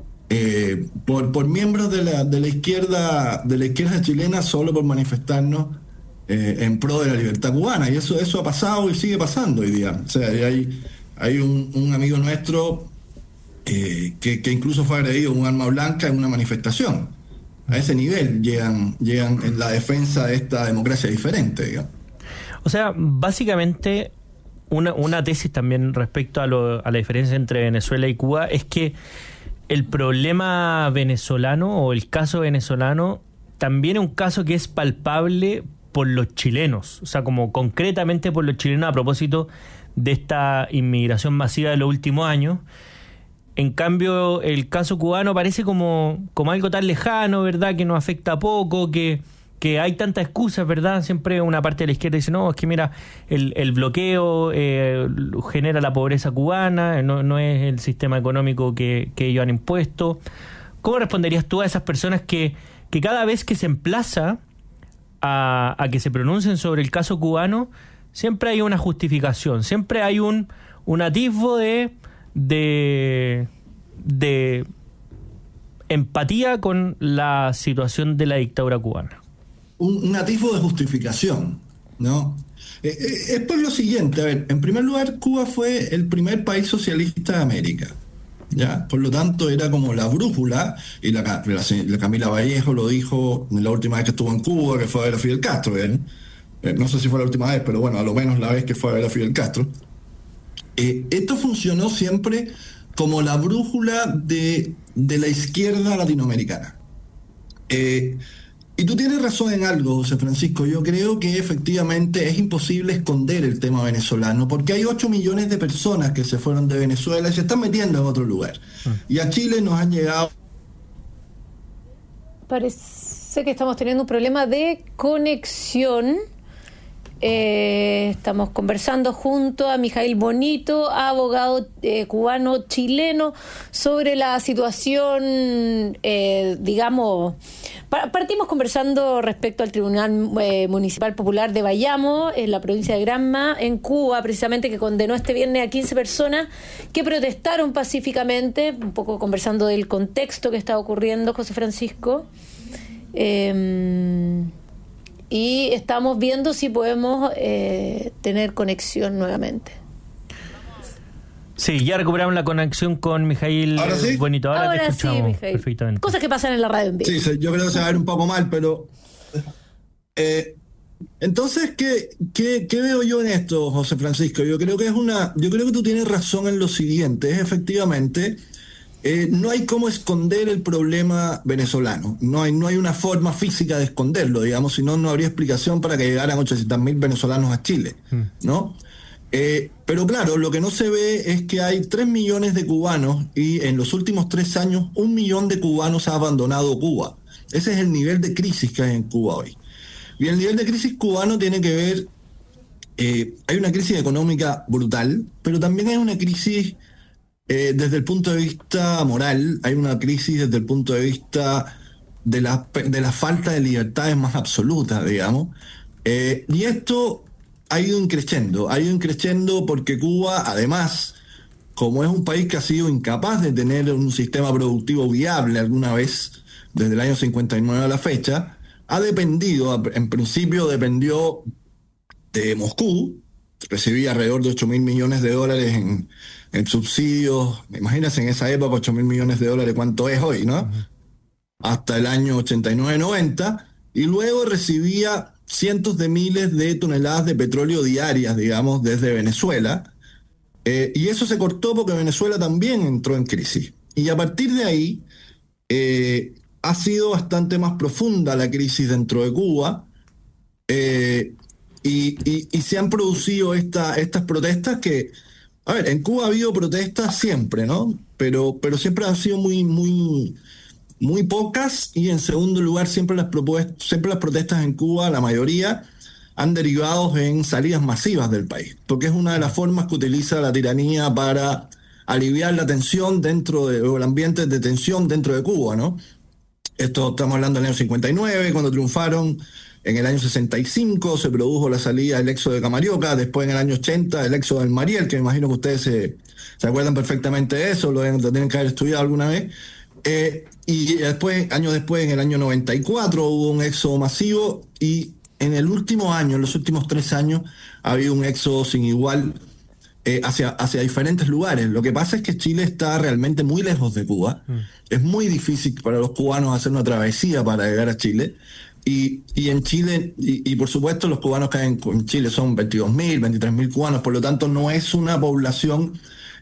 por miembros de la izquierda chilena, solo por manifestarnos en pro de la libertad cubana, y eso ha pasado y sigue pasando hoy día. O sea, hay un amigo nuestro que incluso fue agredido con un arma blanca en una manifestación. A ese nivel llegan en la defensa de esta democracia diferente, digamos. O sea, básicamente una tesis también respecto a la diferencia entre Venezuela y Cuba es que el problema venezolano o el caso venezolano también es un caso que es palpable por los chilenos, o sea, como concretamente por los chilenos a propósito de esta inmigración masiva de los últimos años. En cambio, el caso cubano parece como algo tan lejano, ¿verdad?, que nos afecta poco, que hay tantas excusas, ¿verdad? Siempre una parte de la izquierda dice, no, es que mira, el bloqueo genera la pobreza cubana, no es el sistema económico que ellos han impuesto. ¿Cómo responderías tú a esas personas que cada vez que se emplaza a que se pronuncien sobre el caso cubano, siempre hay una justificación, siempre hay un atisbo de empatía con la situación de la dictadura cubana? Un atisbo de justificación, ¿no? Es por lo siguiente, a ver, en primer lugar, Cuba fue el primer país socialista de América, ¿ya? Por lo tanto, era como la brújula, y la Camila Vallejo lo dijo la última vez que estuvo en Cuba, que fue a ver a Fidel Castro, no sé si fue la última vez, pero bueno, a lo menos la vez que fue a ver a Fidel Castro. Esto funcionó siempre como la brújula de la izquierda latinoamericana. Y tú tienes razón en algo, José Francisco. Yo creo que efectivamente es imposible esconder el tema venezolano, porque hay 8 millones de personas que se fueron de Venezuela y se están metiendo en otro lugar. Y a Chile nos han llegado... Parece que estamos teniendo un problema de conexión. Estamos conversando junto a Mijaíl Bonito, abogado cubano chileno, sobre la situación, digamos. Partimos conversando respecto al Tribunal Municipal Popular de Bayamo, en la provincia de Granma, en Cuba, precisamente, que condenó este viernes a 15 personas que protestaron pacíficamente, un poco conversando del contexto que está ocurriendo, José Francisco. Y estamos viendo si podemos tener conexión nuevamente. Sí, ya recuperamos la conexión con Mijaíl Bonito. Ahora te escuchamos sí, Mijaíl. Perfectamente. Cosas que pasan en la radio en vivo. Sí, yo creo que se va a ver un poco mal, pero... entonces, ¿qué veo yo en esto, José Francisco? Yo creo que tú tienes razón en lo siguiente. Es efectivamente... no hay cómo esconder el problema venezolano. No hay una forma física de esconderlo, digamos, si no, no habría explicación para que llegaran 800.000 venezolanos a Chile, ¿no? Pero claro, lo que no se ve es que hay 3 millones de cubanos y en los últimos 3 años 1 millón de cubanos ha abandonado Cuba. Ese es el nivel de crisis que hay en Cuba hoy. Y el nivel de crisis cubano tiene que ver... hay una crisis económica brutal, pero también hay una crisis... desde el punto de vista moral, hay una crisis desde el punto de vista de la falta de libertades más absolutas, digamos. Y esto ha ido increciendo porque Cuba, además, como es un país que ha sido incapaz de tener un sistema productivo viable alguna vez, desde el año 59 a la fecha, en principio dependió de Moscú, recibía alrededor de 8.000 millones de dólares en subsidios. Imagínense en esa época 8.000 millones de dólares, ¿cuánto es hoy, no? Hasta el año 89-90, y luego recibía cientos de miles de toneladas de petróleo diarias, digamos, desde Venezuela, y eso se cortó porque Venezuela también entró en crisis. Y a partir de ahí ha sido bastante más profunda la crisis dentro de Cuba, y se han producido estas protestas que... A ver, en Cuba ha habido protestas siempre, ¿no? Pero siempre han sido muy pocas, y en segundo lugar siempre las protestas en Cuba, la mayoría, han derivado en salidas masivas del país, porque es una de las formas que utiliza la tiranía para aliviar la tensión o el ambiente de tensión dentro de Cuba, ¿no? Esto estamos hablando del año 59, cuando triunfaron. En el año 65 se produjo la salida del éxodo de Camarioca, después en el año 80 el éxodo del Mariel, que me imagino que ustedes se acuerdan perfectamente de eso, lo tienen que haber estudiado alguna vez. Y después, años después, en el año 94 hubo un éxodo masivo, y en el último año, en los últimos 3 años, ha habido un éxodo sin igual hacia diferentes lugares. Lo que pasa es que Chile está realmente muy lejos de Cuba. Es muy difícil para los cubanos hacer una travesía para llegar a Chile. Y en Chile, y por supuesto los cubanos que hay en Chile son 22.000, 23.000 cubanos, por lo tanto no es una población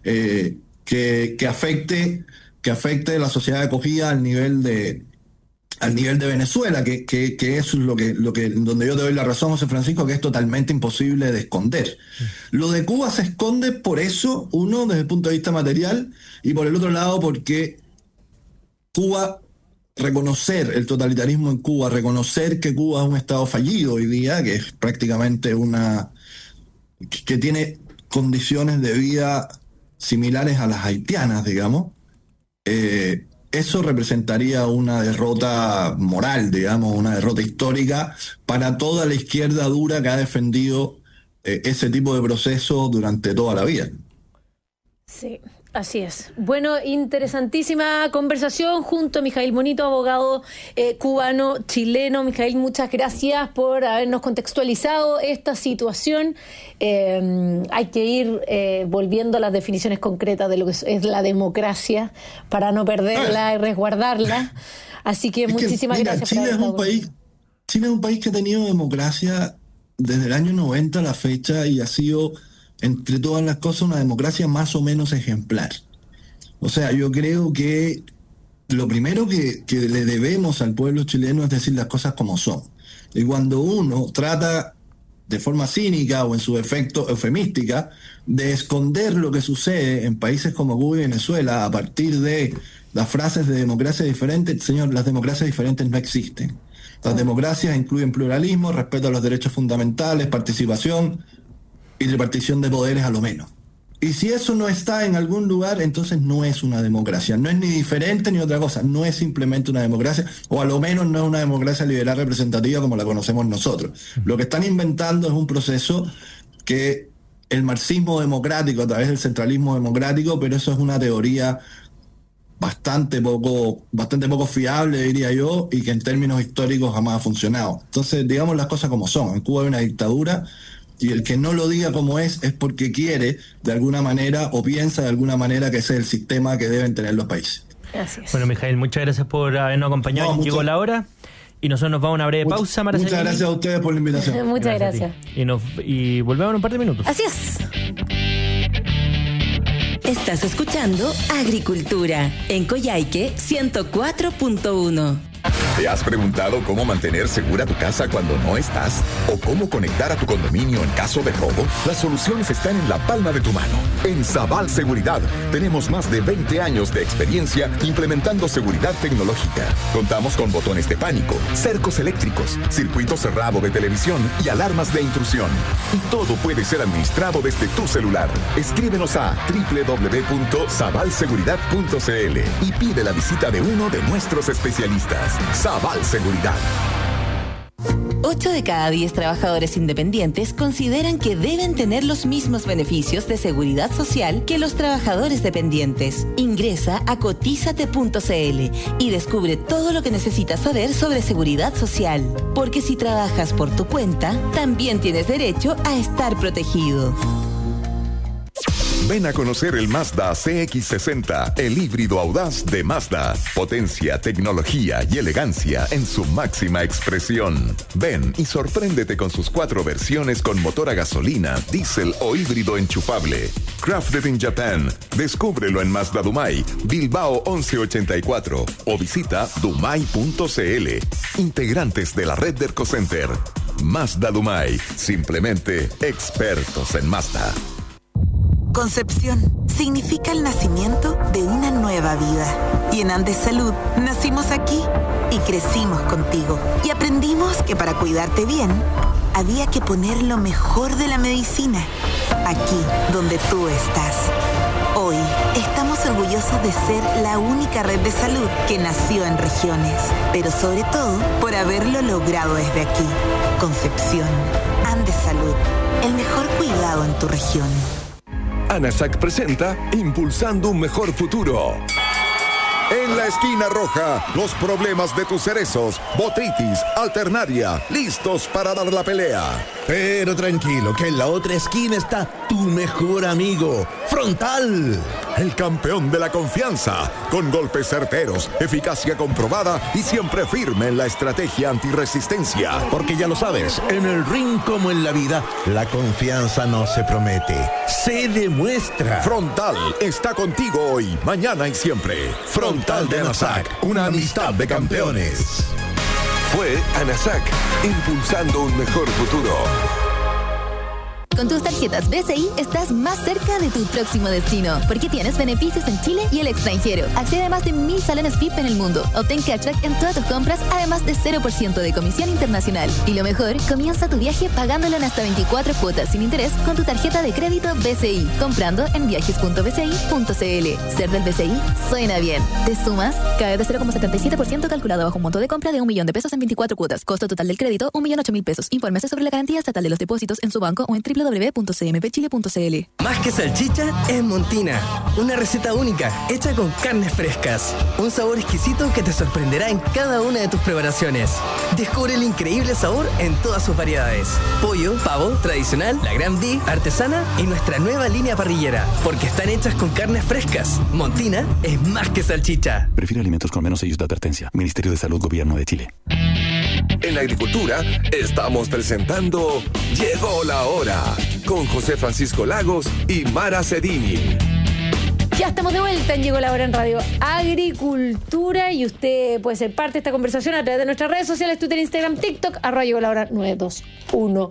que afecte la sociedad de acogida al nivel de Venezuela, que es donde yo te doy la razón, José Francisco, que es totalmente imposible de esconder. Lo de Cuba se esconde por eso, uno, desde el punto de vista material, y por el otro lado porque Cuba... reconocer el totalitarismo en Cuba, reconocer que Cuba es un estado fallido hoy día, que es prácticamente que tiene condiciones de vida similares a las haitianas, digamos, eso representaría una derrota moral, digamos, una derrota histórica para toda la izquierda dura que ha defendido ese tipo de proceso durante toda la vida. Sí. Así es. Bueno, interesantísima conversación junto a Mijaíl Bonito, abogado cubano-chileno. Mijaíl, muchas gracias por habernos contextualizado esta situación. Hay que ir volviendo a las definiciones concretas de lo que es la democracia para no perderla y resguardarla. Así que muchísimas gracias. Chile es un país que ha tenido democracia desde el año 90 a la fecha y ha sido... entre todas las cosas, una democracia más o menos ejemplar. O sea, yo creo que lo primero que le debemos al pueblo chileno es decir las cosas como son. Y cuando uno trata de forma cínica o en su efecto eufemística de esconder lo que sucede en países como Cuba y Venezuela a partir de las frases de democracia diferente, señor, las democracias diferentes no existen. Las democracias incluyen pluralismo, respeto a los derechos fundamentales, participación y repartición de poderes a lo menos. Y si eso no está en algún lugar, entonces no es una democracia. No es ni diferente ni otra cosa. No es simplemente una democracia, o a lo menos no es una democracia liberal representativa como la conocemos nosotros. Lo que están inventando es un proceso que el marxismo democrático a través del centralismo democrático, pero eso es una teoría bastante poco fiable, diría yo, y que en términos históricos jamás ha funcionado. Entonces, digamos las cosas como son. En Cuba hay una dictadura, y el que no lo diga como es porque quiere, de alguna manera, o piensa de alguna manera que ese es el sistema que deben tener los países. Gracias. Bueno, Mijael, muchas gracias por habernos acompañado. Llegó la hora y nosotros nos vamos a una breve pausa. Muchas gracias a ustedes por la invitación. Muchas gracias. Y volvemos en un par de minutos. Así es. Estás escuchando Agricultura en Coyhaique 104.1. ¿Te has preguntado cómo mantener segura tu casa cuando no estás? ¿O cómo conectar a tu condominio en caso de robo? Las soluciones están en la palma de tu mano. En Sabal Seguridad tenemos más de 20 años de experiencia implementando seguridad tecnológica. Contamos con botones de pánico, cercos eléctricos, circuito cerrado de televisión y alarmas de intrusión. Y todo puede ser administrado desde tu celular. Escríbenos a www.sabalseguridad.cl y pide la visita de uno de nuestros especialistas. Sabal Seguridad. 8 de cada 10 trabajadores independientes consideran que deben tener los mismos beneficios de seguridad social que los trabajadores dependientes. Ingresa a cotizate.cl y descubre todo lo que necesitas saber sobre seguridad social. Porque si trabajas por tu cuenta, también tienes derecho a estar protegido. Ven a conocer el Mazda CX-60, el híbrido audaz de Mazda. Potencia, tecnología y elegancia en su máxima expresión. Ven y sorpréndete con sus 4 versiones con motor a gasolina, diésel o híbrido enchufable. Crafted in Japan. Descúbrelo en Mazda Dumai, Bilbao 1184 o visita dumai.cl. Integrantes de la red de ErcoCenter. Mazda Dumai. Simplemente expertos en Mazda. Concepción significa el nacimiento de una nueva vida. Y en Andes Salud nacimos aquí y crecimos contigo. Y aprendimos que para cuidarte bien, había que poner lo mejor de la medicina aquí donde tú estás. Hoy estamos orgullosos de ser la única red de salud que nació en regiones, pero sobre todo por haberlo logrado desde aquí. Concepción, Andes Salud, el mejor cuidado en tu región. ANASAC presenta Impulsando un Mejor Futuro. En la esquina roja, los problemas de tus cerezos, botrytis, alternaria, listos para dar la pelea. Pero tranquilo, que en la otra esquina está tu mejor amigo, Frontal. El campeón de la confianza, con golpes certeros, eficacia comprobada y siempre firme en la estrategia antirresistencia. Porque ya lo sabes, en el ring como en la vida, la confianza no se promete, se demuestra. Frontal está contigo hoy, mañana y siempre. Frontal de ANASAC, una amistad de campeones. Fue ANASAC, impulsando un mejor futuro. Con tus tarjetas BCI estás más cerca de tu próximo destino, porque tienes beneficios en Chile y el extranjero. Accede a más de 1000 salones VIP en el mundo. Obtén cashback en todas tus compras, además de 0% de comisión internacional. Y lo mejor, comienza tu viaje pagándolo en hasta 24 cuotas sin interés con tu tarjeta de crédito BCI, comprando en viajes.bci.cl. Ser del BCI suena bien. ¿Te sumas? Cae de 0,77% calculado bajo un monto de compra de 1 millón de pesos en 24 cuotas. Costo total del crédito, 1.008.000 pesos. Infórmese sobre la garantía estatal de los depósitos en su banco o en www.cmpchile.cl. Más que salchicha, es Montina. Una receta única, hecha con carnes frescas. Un sabor exquisito que te sorprenderá en cada una de tus preparaciones. Descubre el increíble sabor en todas sus variedades. Pollo, pavo, tradicional, la Gran D, artesana y nuestra nueva línea parrillera. Porque están hechas con carnes frescas. Montina es más que salchicha. Prefiere alimentos con menos sellos de advertencia. Ministerio de Salud, Gobierno de Chile. En la agricultura estamos presentando Llegó la Hora con José Francisco Lagos y Mara Cedini. Ya estamos de vuelta en Llegó la Hora en Radio Agricultura y usted puede ser parte de esta conversación a través de nuestras redes sociales, Twitter, Instagram, TikTok, @Llegó la Hora 921.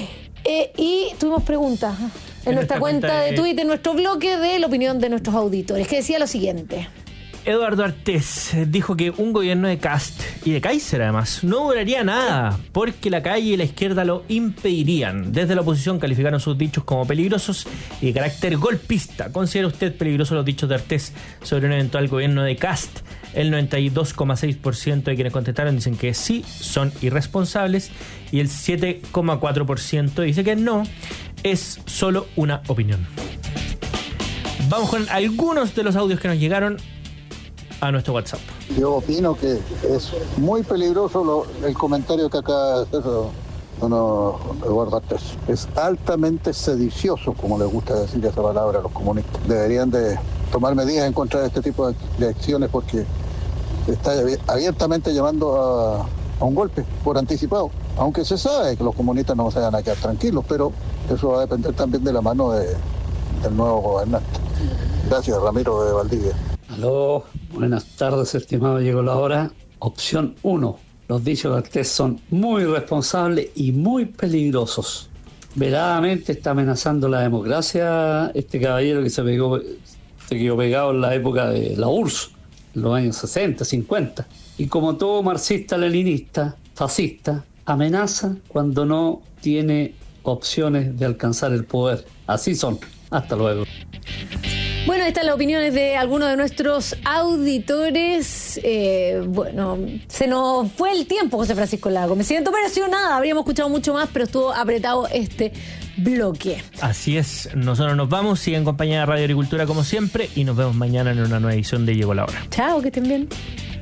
Y tuvimos preguntas en nuestra cuenta de Twitter, en nuestro bloque de la opinión de nuestros auditores, que decía lo siguiente. Eduardo Artés dijo que un gobierno de Kast y de Kaiser además no duraría nada porque la calle y la izquierda lo impedirían. Desde la oposición calificaron sus dichos como peligrosos y de carácter golpista. ¿Considera usted peligrosos los dichos de Artés sobre un eventual gobierno de Kast? El 92,6% de quienes contestaron dicen que sí, son irresponsables, y el 7,4% dice que no, es solo una opinión. Vamos con algunos de los audios que nos llegaron a nuestro WhatsApp. Yo opino que es muy peligroso el comentario que acaba de hacer Eduardo Artés. Es altamente sedicioso, como les gusta decir esa palabra a los comunistas. Deberían de tomar medidas en contra de este tipo de acciones porque está abiertamente llamando a un golpe por anticipado. Aunque se sabe que los comunistas no se van a quedar tranquilos, pero eso va a depender también de la mano del nuevo gobernante. Gracias, Ramiro de Valdivia. Aló, buenas tardes, estimado. Llegó la hora. Opción 1. Los dichos de Artés son muy irresponsables y muy peligrosos. Veladamente está amenazando la democracia este caballero que se quedó pegado en la época de la URSS, en los años 60, 50. Y como todo marxista-leninista, fascista, amenaza cuando no tiene opciones de alcanzar el poder. Así son. Hasta luego. Bueno, estas son las opiniones de algunos de nuestros auditores. Bueno, se nos fue el tiempo, José Francisco Lago. Me siento presionada. Habríamos escuchado mucho más, pero estuvo apretado este bloque. Así es. Nosotros nos vamos. Sigan en compañía de Radio Agricultura como siempre y nos vemos mañana en una nueva edición de Llegó la Hora. Chao, que estén bien.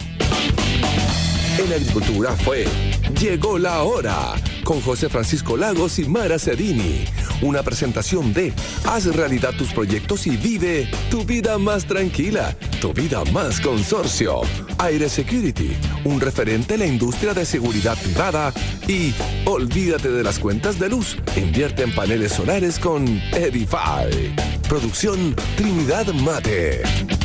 En Agricultura fue Llegó la Hora con José Francisco Lagos y Mara Cedini. Una presentación de haz realidad tus proyectos y vive tu vida más tranquila, tu vida más consorcio. Aire Security, un referente en la industria de seguridad privada. Y olvídate de las cuentas de luz, invierte en paneles solares con Edify. Producción Trinidad Mate.